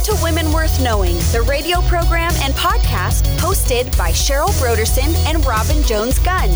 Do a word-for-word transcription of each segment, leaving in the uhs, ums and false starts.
to Women Worth Knowing, the radio program and podcast hosted by Cheryl Broderson and Robin Jones-Gunn.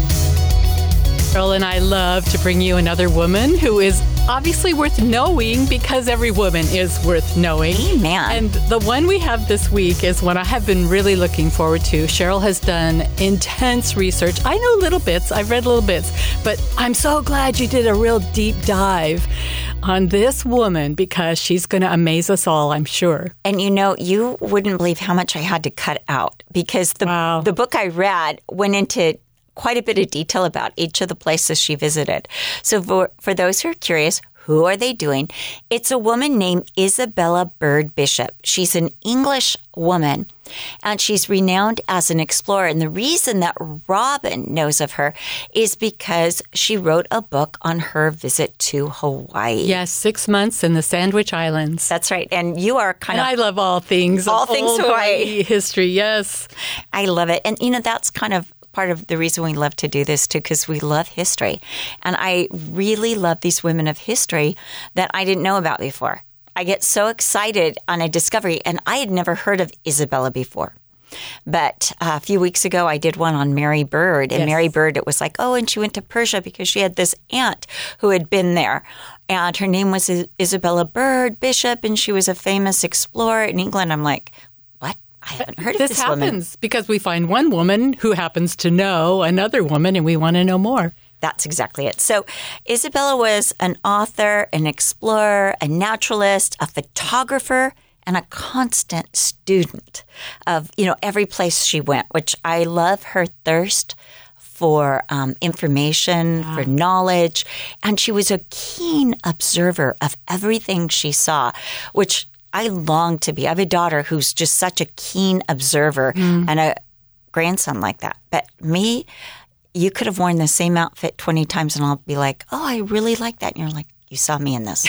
Cheryl and I love to bring you another woman who is obviously worth knowing because every woman is worth knowing. Amen. And the one we have this week is one I have been really looking forward to. Cheryl has done intense research. I know little bits. I've read little bits. But I'm so glad you did a real deep dive on this woman because she's going to amaze us all, I'm sure. And you know, you wouldn't believe how much I had to cut out because the Wow. the book I read went into quite a bit of detail about each of the places she visited. So for, for those who are curious, who are they doing? It's a woman named Isabella Bird Bishop. She's an English woman, and she's renowned as an explorer. And the reason that Robin knows of her is because she wrote a book on her visit to Hawaii. Yes, six months in the Sandwich Islands. That's right. And you are kind And of... I love all things. All of things old Hawaii. history, yes. I love it. And, you know, that's kind of part of the reason we love to do this, too, because we love history. And I really love these women of history that I didn't know about before. I get so excited on a discovery, and I had never heard of Isabella before. But uh, a few weeks ago, I did one on Mary Bird. And Yes. Mary Bird, it was like, oh, and she went to Persia because she had this aunt who had been there. And her name was Isabella Bird Bishop, and she was a famous explorer in England. I'm like, what? I haven't heard of This this happens woman. because we find one woman who happens to know another woman, and we want to know more. That's exactly it. So Isabella was an author, an explorer, a naturalist, a photographer, and a constant student of, you know, every place she went, which I love her thirst for um, information, for knowledge. And she was a keen observer of everything she saw, which I long to be. I have a daughter who's just such a keen observer and a grandson like that. But me, you could have worn the same outfit twenty times and I'll be like, oh, I really like that. And you're like, you saw me in this.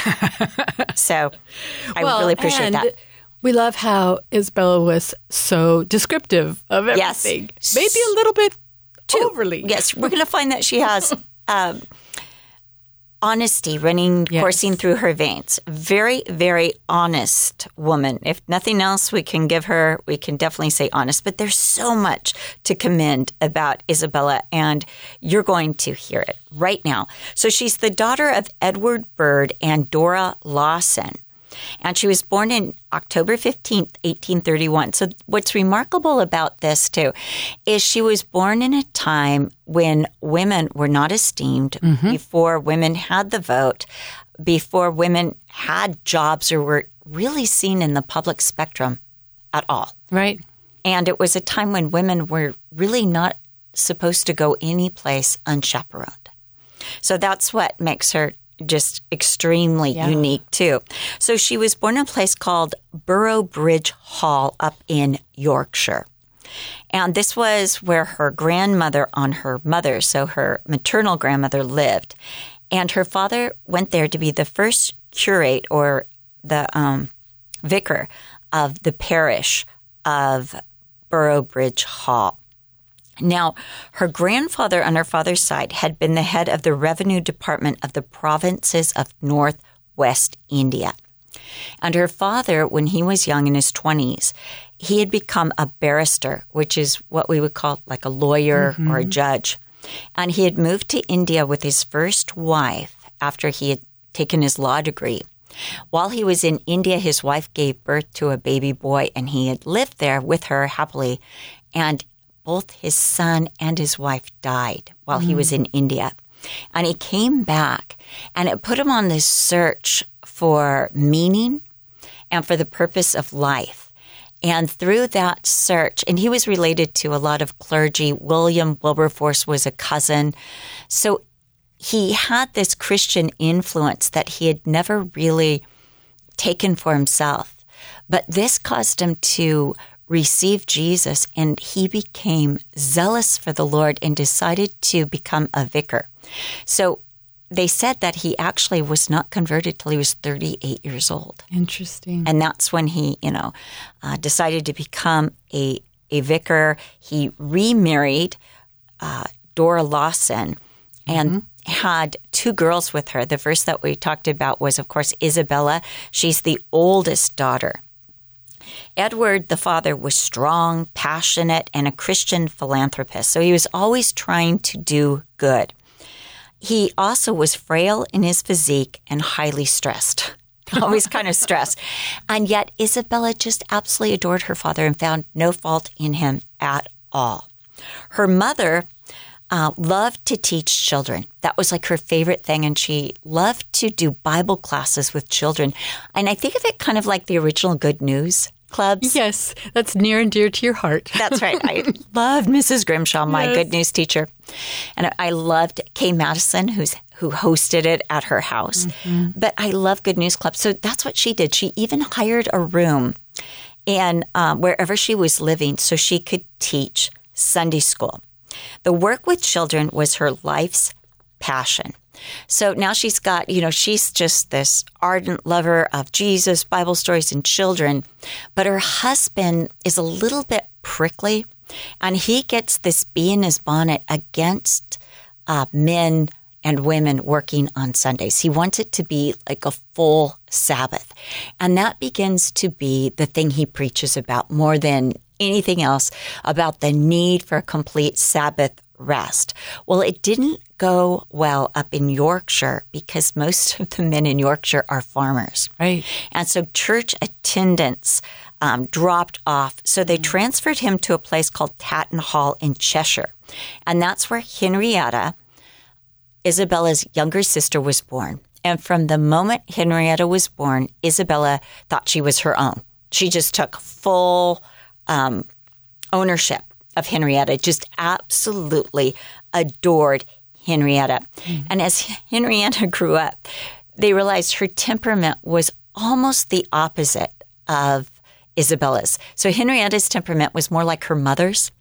So I Well, really appreciate and that. we love how Isabella was so descriptive of Yes. everything. Maybe a little bit overly. Yes, we're going to find that she has um, honesty running, Yes. coursing through her veins. Very, very honest woman. If nothing else, we can give her, we can definitely say honest. But there's so much to commend about Isabella, and you're going to hear it right now. So she's the daughter of Edward Bird and Dora Lawson. And she was born in October fifteenth, eighteen thirty-one. So what's remarkable about this, too, is she was born in a time when women were not esteemed, Mm-hmm. before women had the vote, before women had jobs or were really seen in the public spectrum at all. Right. And it was a time when women were really not supposed to go any place unchaperoned. So that's what makes her just extremely Yeah. unique, too. So she was born in a place called Boroughbridge Hall up in Yorkshire. And this was where her grandmother on her mother, so her maternal grandmother, lived. And her father went there to be the first curate or the um, vicar of the parish of Boroughbridge Hall. Now, her grandfather on her father's side had been the head of the revenue department of the provinces of northwest India. And her father, when he was young in his twenties, he had become a barrister, which is what we would call like a lawyer or a judge. And he had moved to India with his first wife after he had taken his law degree. While he was in India, his wife gave birth to a baby boy, and he had lived there with her happily. And both his son and his wife died while he was in India. And he came back, and it put him on this search for meaning and for the purpose of life. And through that search, and he was related to a lot of clergy. William Wilberforce was a cousin. So he had this Christian influence that he had never really taken for himself. But this caused him to receive Jesus, and he became zealous for the Lord and decided to become a vicar. So they said that he actually was not converted till he was thirty-eight years old. Interesting. And that's when he, you know, uh, decided to become a, a vicar. He remarried uh, Dora Lawson and mm-hmm. had two girls with her. The first that we talked about was, of course, Isabella. She's the oldest daughter Edward, the father, was strong, passionate, and a Christian philanthropist. So he was always trying to do good. He also was frail in his physique and highly stressed, always kind of stressed. And yet Isabella just absolutely adored her father and found no fault in him at all. Her mother uh, loved to teach children. That was like her favorite thing. And she loved to do Bible classes with children. And I think of it kind of like the original Good News clubs. Yes, that's near and dear to your heart. That's right. I loved Missus Grimshaw, my Yes. Good News teacher. And I loved Kay Madison, who's who hosted it at her house. Mm-hmm. But I love Good News Club. So that's what she did. She even hired a room in um, wherever she was living so she could teach Sunday school. The work with children was her life's passion. So now she's got, you know, she's just this ardent lover of Jesus, Bible stories, and children. But her husband is a little bit prickly, and he gets this bee in his bonnet against uh, men and women working on Sundays. He wants it to be like a full Sabbath. And that begins to be the thing he preaches about more than anything else, about the need for a complete Sabbath rest. Well, it didn't go well up in Yorkshire because most of the men in Yorkshire are farmers. Right. And so church attendance um, dropped off. So they transferred him to a place called Tatton Hall in Cheshire. And that's where Henrietta, Isabella's younger sister, was born. And from the moment Henrietta was born, Isabella thought she was her own. She just took full um, ownership of Henrietta, just absolutely adored Henrietta. Mm. And as Henrietta grew up, they realized her temperament was almost the opposite of Isabella's. So Henrietta's temperament was more like her mother's,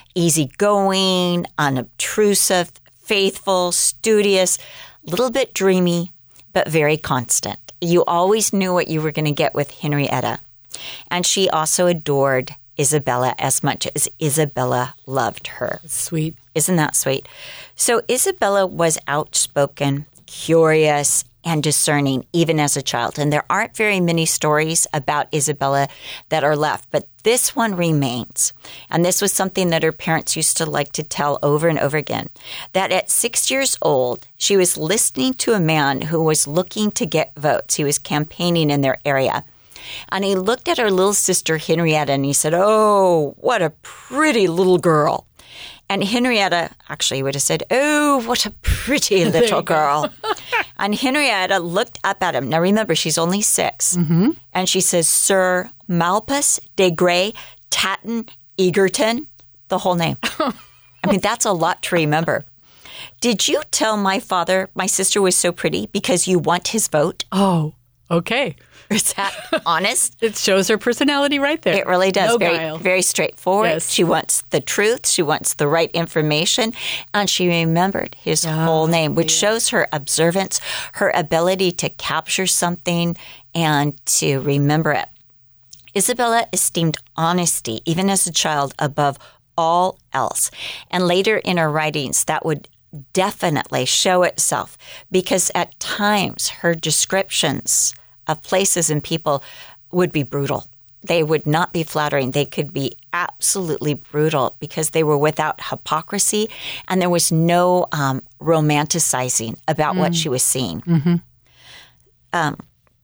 easygoing, unobtrusive, faithful, studious, a little bit dreamy, but very constant. You always knew what you were going to get with Henrietta. And she also adored Isabella as much as Isabella loved her. Sweet. Isn't that sweet? So Isabella was outspoken, curious, and discerning even as a child. And there aren't very many stories about Isabella that are left, but this one remains. And this was something that her parents used to like to tell over and over again, that at six years old, she was listening to a man who was looking to get votes. He was campaigning in their area. And he looked at her little sister, Henrietta, and he said, "Oh, what a pretty little girl." And Henrietta actually would have said, "Oh, what a pretty little girl." And Henrietta looked up at him. Now, remember, she's only six. Mm-hmm. And she says, "Sir Malpas de Grey, Tatton Egerton," the whole name. I mean, that's a lot to remember. "Did you tell my father my sister was so pretty because you want his vote?" Oh, okay. Is that honest? It shows her personality right there. It really does. No very, guile. very straightforward. Yes. She wants the truth. She wants the right information. And she remembered his Oh, whole name, which yeah. shows her observance, her ability to capture something and to remember it. Isabella esteemed honesty, even as a child, above all else. And later in her writings, that would definitely show itself because at times her descriptions of places and people would be brutal. They would not be flattering. They could be absolutely brutal because they were without hypocrisy and there was no um, romanticizing about mm. what she was seeing. Mm-hmm. Um,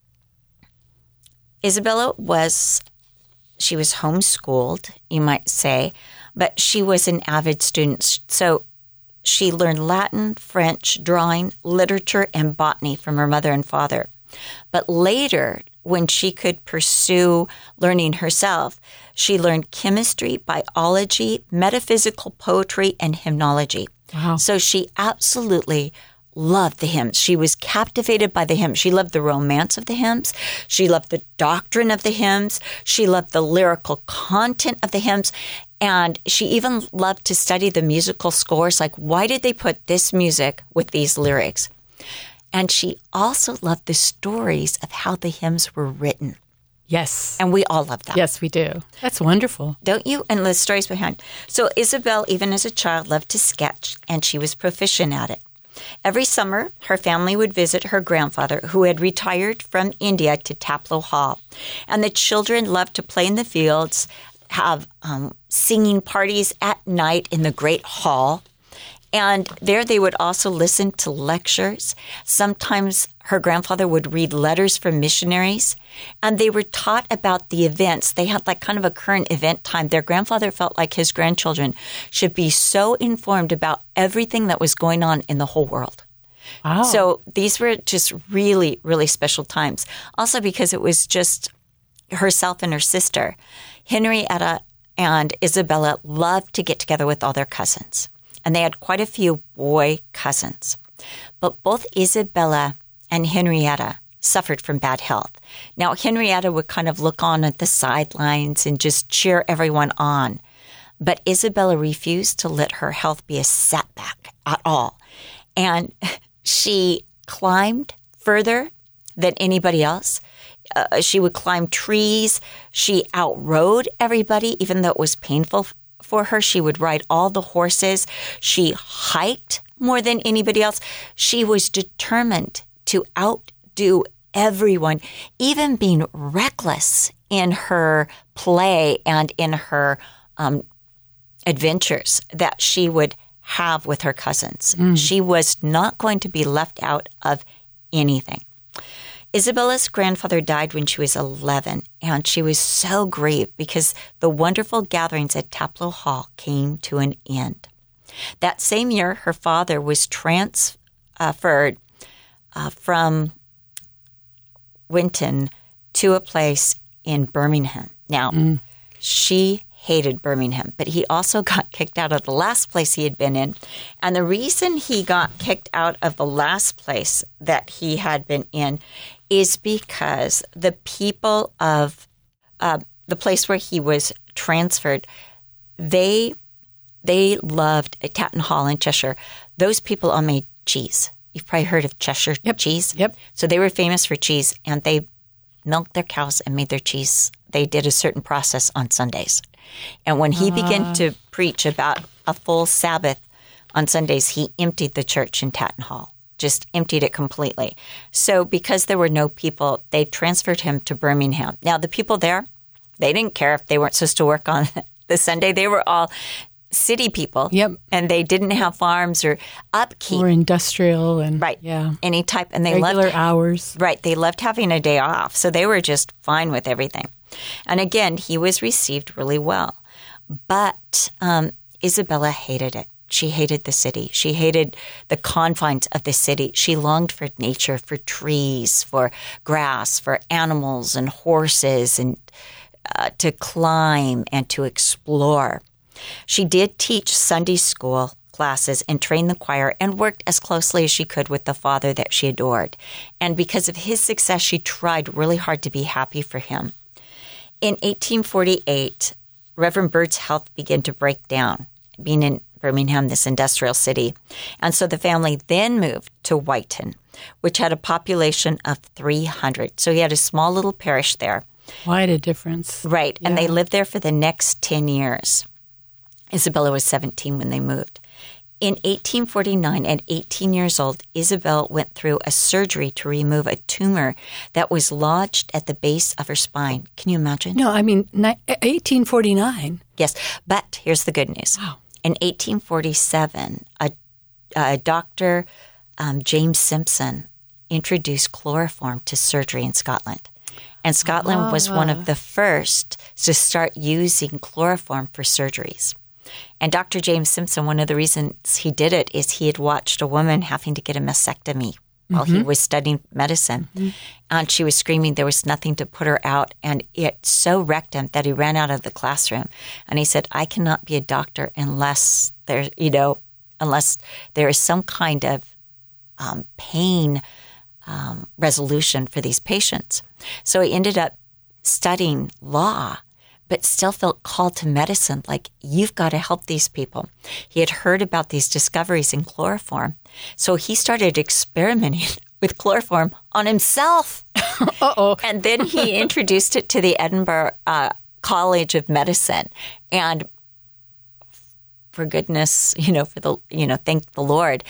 Isabella was, she was homeschooled, you might say, but she was an avid student. So she learned Latin, French, drawing, literature, and botany from her mother and father. But later, when she could pursue learning herself, she learned chemistry, biology, metaphysical poetry, and hymnology. Wow. So she absolutely loved the hymns. She was captivated by the hymns. She loved the romance of the hymns. She loved the doctrine of the hymns. She loved the lyrical content of the hymns. And she even loved to study the musical scores. Like, why did they put this music with these lyrics? And she also loved the stories of how the hymns were written. Yes. And we all love that. Yes, we do. That's wonderful. Don't you? And the stories behind. So Isabel, even as a child, loved to sketch, and she was proficient at it. Every summer, her family would visit her grandfather, who had retired from India, to Taplow Hall. And the children loved to play in the fields, have um, singing parties at night in the great hall. And there they would also listen to lectures. Sometimes her grandfather would read letters from missionaries, and they were taught about the events. They had like kind of a current event time. Their grandfather felt like his grandchildren should be so informed about everything that was going on in the whole world. Wow. So these were just really, really special times. Also because it was just herself and her sister. Henrietta and Isabella loved to get together with all their cousins. And they had quite a few boy cousins. But both Isabella and Henrietta suffered from bad health. Now, Henrietta would kind of look on at the sidelines and just cheer everyone on. But Isabella refused to let her health be a setback at all. And she climbed further than anybody else. Uh, she would climb trees. She outrode everybody, even though it was painful for her. She would ride all the horses. She hiked more than anybody else. She was determined to outdo everyone, even being reckless in her play and in her um, adventures that she would have with her cousins. Mm. She was not going to be left out of anything. Isabella's grandfather died when she was eleven, and she was so grieved because the wonderful gatherings at Taplow Hall came to an end. That same year, her father was transferred uh, from Winton to a place in Birmingham. Now, mm. she hated Birmingham, but he also got kicked out of the last place he had been in. And the reason he got kicked out of the last place that he had been in is because the people of uh, the place where he was transferred, they they loved at Tatton Hall in Cheshire. Those people all made cheese. You've probably heard of Cheshire yep. cheese. Yep. So they were famous for cheese, and they milked their cows and made their cheese. They did a certain process on Sundays. And when he uh. began to preach about a full Sabbath on Sundays, he emptied the church in Tatton Hall. Just emptied it completely. So because there were no people, they transferred him to Birmingham. Now, the people there, they didn't care if they weren't supposed to work on the Sunday. They were all city people. Yep. And they didn't have farms or upkeep. Or industrial and right. yeah. any type. And they regular loved, hours. Right. They loved having a day off. So they were just fine with everything. And again, he was received really well. But um, Isabella hated it. She hated the city. She hated the confines of the city. She longed for nature, for trees, for grass, for animals and horses, and uh, to climb and to explore. She did teach Sunday school classes and train the choir and worked as closely as she could with the father that she adored. And because of his success, she tried really hard to be happy for him. In eighteen forty-eight, Reverend Bird's health began to break down, being in Birmingham, this industrial city. And so the family then moved to Whiten, which had a population of three hundred. So he had a small little parish there. Quite a difference. Right. Yeah. And they lived there for the next ten years. Isabella was seventeen when they moved. In eighteen forty-nine, at eighteen years old, Isabel went through a surgery to remove a tumor that was lodged at the base of her spine. Can you imagine? No, I mean, eighteen forty-nine. Yes. But here's the good news. Wow. In eighteen forty-seven, a, a Doctor um, James Simpson introduced chloroform to surgery in Scotland. And Scotland ah. was one of the first to start using chloroform for surgeries. And Doctor James Simpson, one of the reasons he did it is he had watched a woman having to get a mastectomy while mm-hmm. he was studying medicine. Mm-hmm. And she was screaming there was nothing to put her out. And it so wrecked him that he ran out of the classroom. And he said, I cannot be a doctor unless there, you know, unless there is some kind of um, pain um, resolution for these patients. So he ended up studying law, but still felt called to medicine, like, you've got to help these people. He had heard about these discoveries in chloroform, so he started experimenting with chloroform on himself. Uh-oh. And then he introduced it to the Edinburgh uh, College of Medicine. And for goodness, you know, for the, you know, thank the Lord,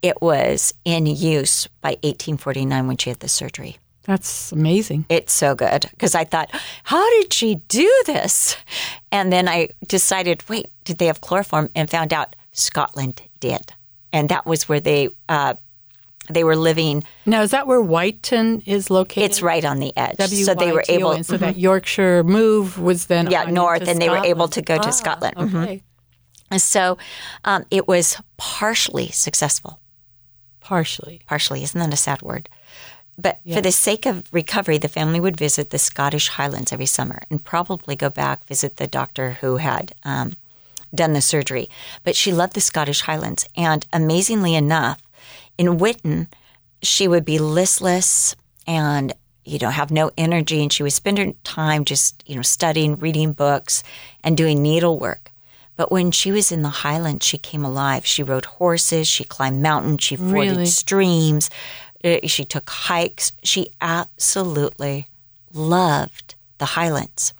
it was in use by eighteen forty-nine when she had the surgery. That's amazing. It's so good because I thought, how did she do this? And then I decided, wait, did they have chloroform? And found out Scotland did. And that was where they uh, they were living. Now, is that where Whiteton is located? It's right on the edge. W Y T O N, so they were able. So mm-hmm. that Yorkshire move was then yeah on north, into and they Scotland. were able to go ah, to Scotland. Okay. Mm-hmm. So um, it was partially successful. Partially. Partially. Isn't that a sad word? But yeah. for the sake of recovery, the family would visit the Scottish Highlands every summer and probably go back, visit the doctor who had um, done the surgery. But she loved the Scottish Highlands. And amazingly enough, in Whitton, she would be listless and, you know, have no energy. And she would spend her time just, you know, studying, reading books, and doing needlework. But when she was in the Highlands, she came alive. She rode horses. She climbed mountains. She forded really? streams. She took hikes. She absolutely loved the Highlands.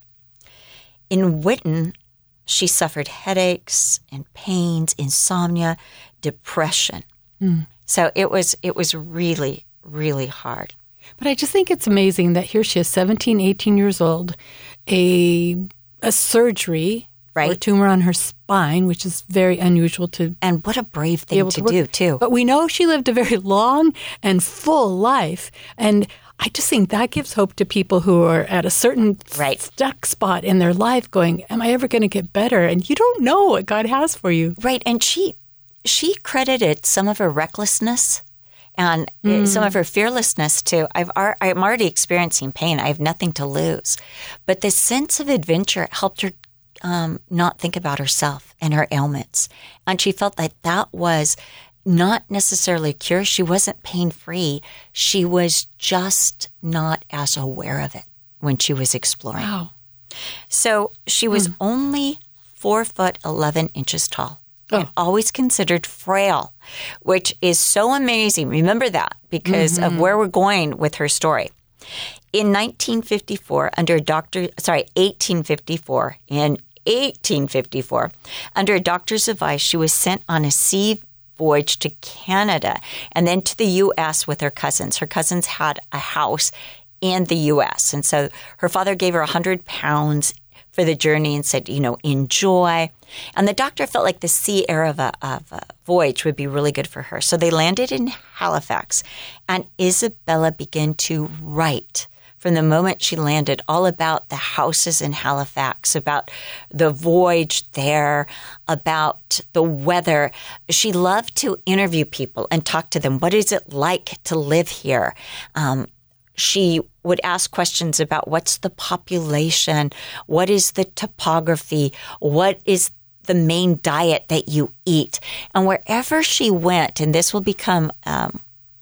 In Whitton, she suffered headaches and pains, insomnia, depression. Mm. So it was it was really, really hard. But I just think it's amazing that here she is, seventeen, eighteen years old, a a surgery right. for a tumor on her spine, which is very unusual to And what a brave thing to, to do, too. But we know she lived a very long and full life. And I just think that gives hope to people who are at a certain right. stuck spot in their life going, am I ever going to get better? And you don't know what God has for you. Right. And she she credited some of her recklessness and mm. some of her fearlessness to, I've, I'm already experiencing pain. I have nothing to lose. But the sense of adventure helped her Um, not think about herself and her ailments. And she felt that that was not necessarily a cure. She wasn't pain-free. She was just not as aware of it when she was exploring. Wow. So she was mm. only four foot eleven inches tall oh. and always considered frail, which is so amazing. Remember that because mm-hmm. of where we're going with her story. In nineteen fifty-four, under a doctor, sorry, eighteen fifty-four, in eighteen fifty-four, under a doctor's advice, she was sent on a sea voyage to Canada and then to the U S with her cousins. Her cousins had a house in the U S, and so her father gave her one hundred pounds for the journey and said, you know, enjoy. And the doctor felt like the sea air of a, of a voyage would be really good for her. So they landed in Halifax, and Isabella began to write from the moment she landed all about the houses in Halifax, about the voyage there, about the weather. She loved to interview people and talk to them. What is it like to live here? Um, she would ask questions about what's the population, what is the topography, what is the main diet that you eat. And wherever she went, and this will become um,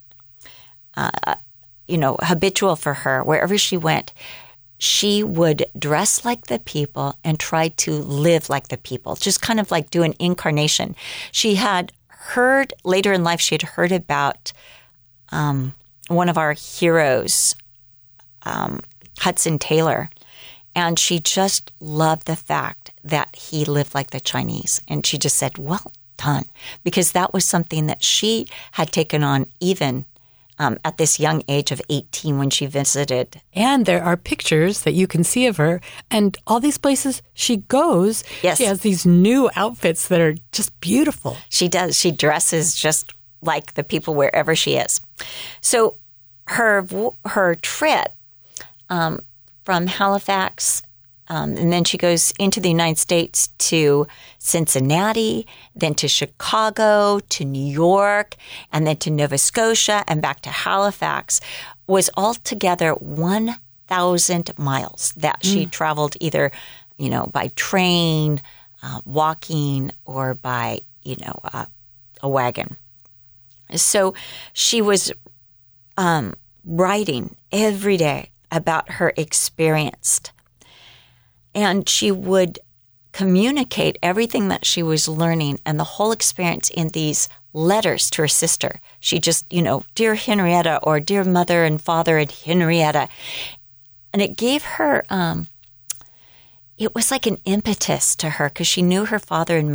uh, you know, habitual for her, wherever she went, she would dress like the people and try to live like the people, just kind of like do an incarnation. She had heard, later in life, she had heard about um, one of our heroes, um, Hudson Taylor, and she just loved the fact that he lived like the Chinese. And she just said, well done, because that was something that she had taken on even Um, at this young age of eighteen when she visited. And there are pictures that you can see of her. And all these places she goes, yes. she has these new outfits that are just beautiful. She does. She dresses just like the people wherever she is. So her her trip um, from Halifax, um, and then she goes into the United States to Cincinnati, then to Chicago, to New York, and then to Nova Scotia, and back to Halifax, was altogether one thousand miles that she mm. traveled either, you know, by train, uh, walking, or by, you know, uh, a wagon. So she was um, writing every day about her experience. And she would communicate everything that she was learning and the whole experience in these letters to her sister. She just, you know, dear Henrietta, or dear mother and father and Henrietta. And it gave her, um, it was like an impetus to her because she knew her father and mother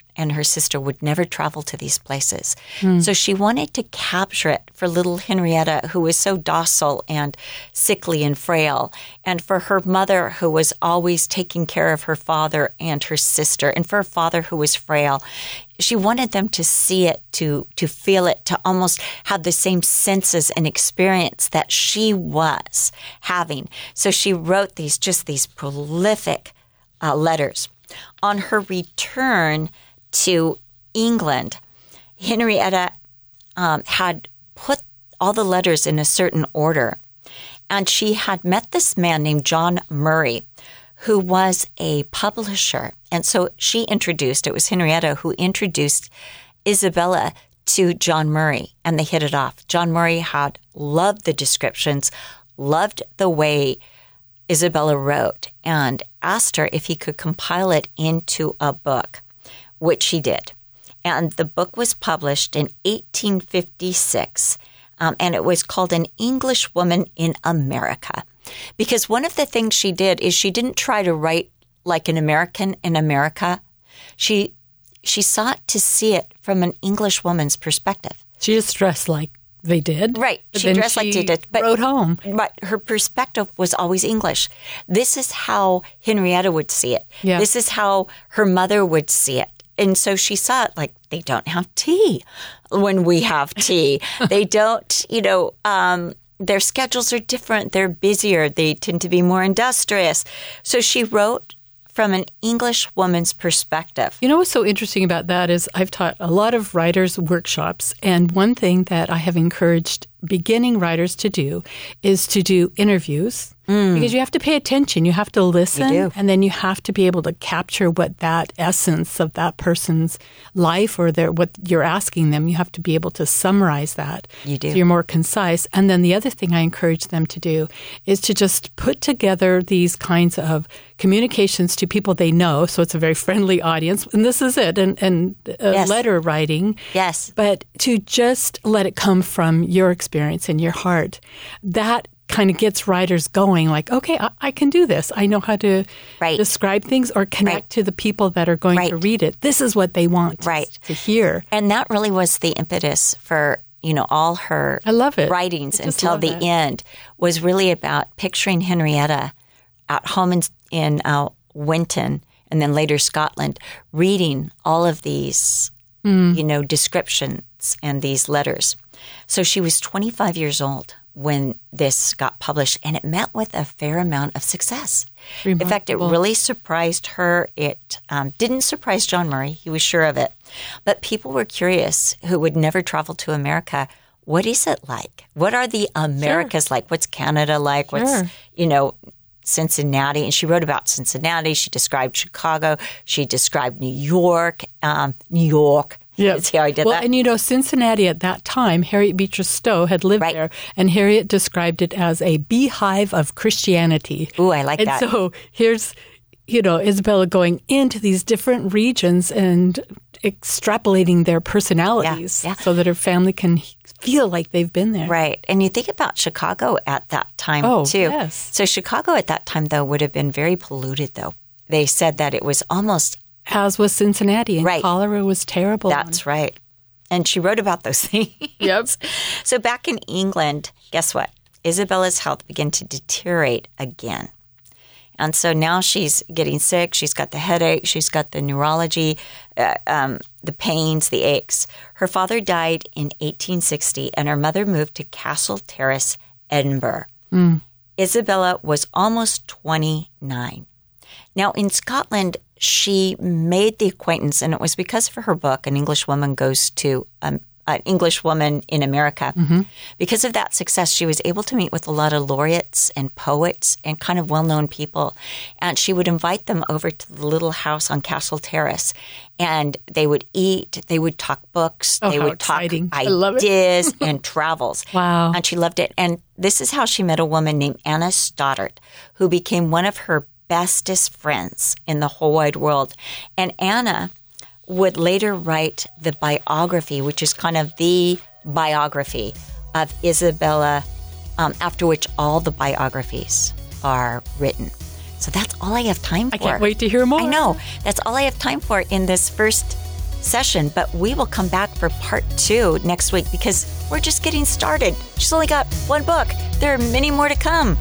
and her sister would never travel to these places. Mm. So she wanted to capture it for little Henrietta, who was so docile and sickly and frail, and for her mother, who was always taking care of her father and her sister, and for her father, who was frail. She wanted them to see it, to to feel it, to almost have the same senses and experience that she was having. So she wrote these, just these prolific uh, letters. On her return to England, Henrietta um, had put all the letters in a certain order. And she had met this man named John Murray, who was a publisher. And so she introduced, it was Henrietta who introduced Isabella to John Murray, and they hit it off. John Murray had loved the descriptions, loved the way Isabella wrote, and asked her if he could compile it into a book, which he did. And the book was published in eighteen fifty-six, um, and it was called An English Woman in America. Because one of the things she did is she didn't try to write like an American in America. She she sought to see it from an English woman's perspective. She just dressed like they did. Right. She dressed she like they did. But wrote home. But her perspective was always English. This is how Henrietta would see it. Yeah. This is how her mother would see it. And so she saw it like, they don't have tea when we have tea. They don't, you know, um, their schedules are different. They're busier. They tend to be more industrious. So she wrote from an English woman's perspective. You know what's so interesting about that is I've taught a lot of writers' workshops, and one thing that I have encouraged beginning writers to do is to do interviews. Mm. Because you have to pay attention. You have to listen, and then you have to be able to capture what that essence of that person's life or their what you're asking them. You have to be able to summarize that. You do. So you're more concise. And then the other thing I encourage them to do is to just put together these kinds of communications to people they know. So it's a very friendly audience. And this is it. And, and uh, yes. letter writing. Yes. But to just let it come from your experience and your heart. That kind of gets writers going like, okay, I, I can do this. I know how to right. describe things or connect right. to the people that are going right. to read it. This is what they want right. to hear. And that really was the impetus for, you know, all her I love it. writings until the that. end was really about picturing Henrietta at home in, in uh, Winton and then later Scotland, reading all of these, mm. you know, descriptions and these letters. So she was twenty-five years old when this got published, and it met with a fair amount of success. Remarkable. In fact, it really surprised her. It um, didn't surprise John Murray. He was sure of it. But people were curious who would never travel to America. What is it like? What are the Americas sure. like? What's Canada like? Sure. What's, you know, Cincinnati? And she wrote about Cincinnati. She described Chicago. She described New York, um, New York. Yeah. See how I did well, that? And you know, Cincinnati at that time, Harriet Beecher Stowe had lived right. there, and Harriet described it as a beehive of Christianity. Ooh, I like and that. And so here's, you know, Isabella going into these different regions and extrapolating their personalities yeah, yeah. so that her family can feel like they've been there. Right. And you think about Chicago at that time, oh, too. Yes. So Chicago at that time, though, would have been very polluted, though. They said that it was almost... As was Cincinnati, and right. cholera was terrible. That's right. And she wrote about those things. Yep. So back in England, guess what? Isabella's health began to deteriorate again. And so now she's getting sick. She's got the headache. She's got the neurology, uh, um, the pains, the aches. Her father died in eighteen sixty, and her mother moved to Castle Terrace, Edinburgh. Mm. Isabella was almost twenty-nine. Now, in Scotland, she made the acquaintance, and it was because of her book, An English Woman Goes to um, An English Woman in America. Mm-hmm. Because of that success, she was able to meet with a lot of laureates and poets and kind of well-known people. And she would invite them over to the little house on Castle Terrace, and they would eat, they would talk books, oh, they how would exciting. talk I love it. ideas and travels. Wow. And she loved it. And this is how she met a woman named Anna Stoddard, who became one of her bestest friends in the whole wide world. And Anna would later write the biography, which is kind of the biography of Isabella, um, after which all the biographies are written. So that's all I have time for. I can't wait to hear more. I know. That's all I have time for in this first session, but we will come back for part two next week because we're just getting started. She's only got one book. There are many more to come.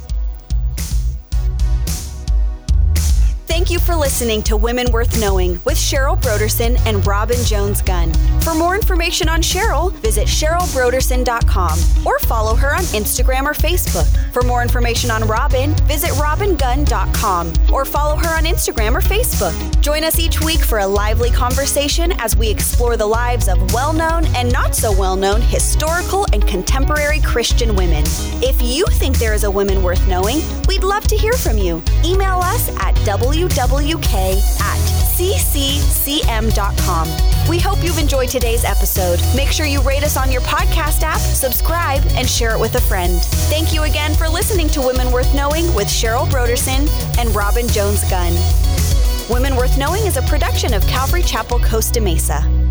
Thank you for listening to Women Worth Knowing with Cheryl Brodersen and Robin Jones Gunn. For more information on Cheryl, visit cheryl brodersen dot com or follow her on Instagram or Facebook. For more information on Robin, visit robin gunn dot com or follow her on Instagram or Facebook. Join us each week for a lively conversation as we explore the lives of well-known and not so well-known historical and contemporary Christian women. If you think there is a woman worth knowing, we'd love to hear from you. Email us at w w k at c c c m dot com. We hope you've enjoyed today's episode. Make sure you rate us on your podcast app, subscribe, and share it with a friend. Thank you again for listening to Women Worth Knowing with Cheryl Brodersen and Robin Jones Gunn. Women Worth Knowing is a production of Calvary Chapel, Costa Mesa.